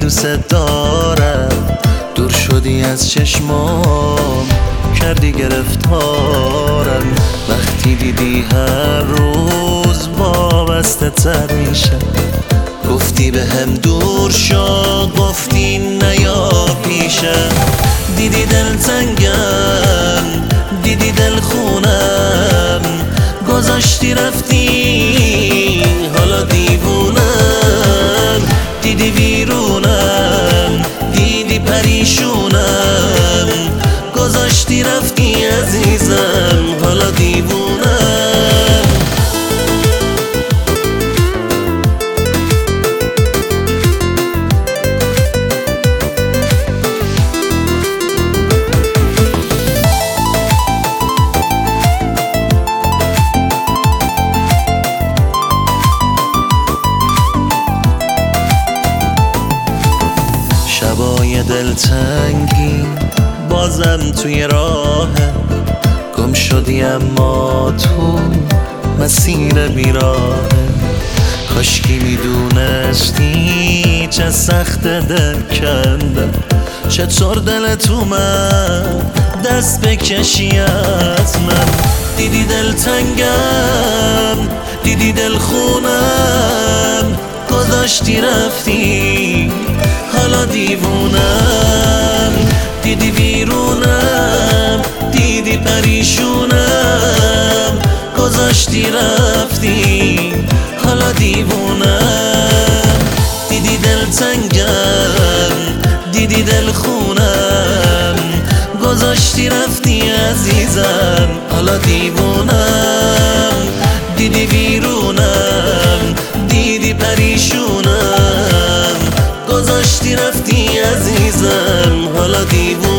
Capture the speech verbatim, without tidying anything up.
دوست دارم، دور شدی از چشمام کردی گرفتارم. وقتی دیدی هر روز وابسته تر میشم، گفتی به هم دور شو، گفتی نیا پیشم. دیدی دل تنگم، دیدی دل خونم، گذاشتی رفتی حالا دیوونم. دیدی ویرونم، دیدی پریشونم، گذاشتی رفتی عزیزم حالا دیوونم. شبای دلتنگی بازم توی راه، گم شدی اما تو مسیر بیراهه. کاشکی میدونستی چه سخت دل کندم، چطور دلت اومد دست بکشی از من. دیدی دلتنگم، دیدی دل خونم، گذاشتی رفتی حالا دیوونم. دیدی ویرونم، دیدی پریشونم، گذاشتی رفتی حالا دیوونم. دیدی دلتنگم، دیدی دل خونم، گذاشتی رفتی عزیزم حالا دیوونم. دیدی ویرونم، دیدی پریشونم، گذاشتی رفتی عزیزم حالا دیوونم.